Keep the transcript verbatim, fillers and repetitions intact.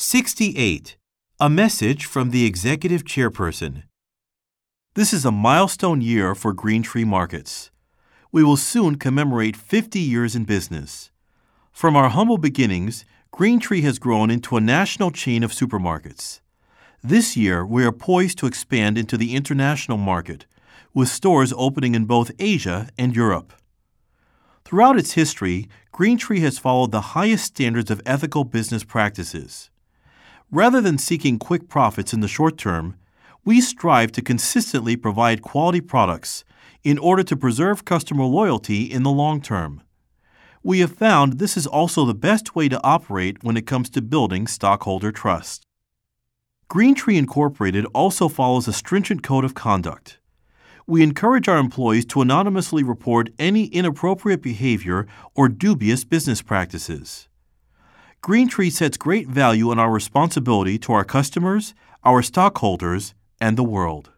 sixty-eight. A message from the executive chairperson. This is a milestone year for Greentree Markets. We will soon commemorate fifty years in business. From our humble beginnings, Greentree has grown into a national chain of supermarkets. This year, we are poised to expand into the international market, with stores opening in both Asia and Europe. Throughout its history, Greentree has followed the highest standards of ethical business practices. Rather than seeking quick profits in the short term, we strive to consistently provide quality products in order to preserve customer loyalty in the long term. We have found this is also the best way to operate when it comes to building stockholder trust. Greentree Incorporated also follows a stringent code of conduct. We encourage our employees to anonymously report any inappropriate behavior or dubious business practices. Greentree sets great value on our responsibility to our customers, our stockholders, and the world.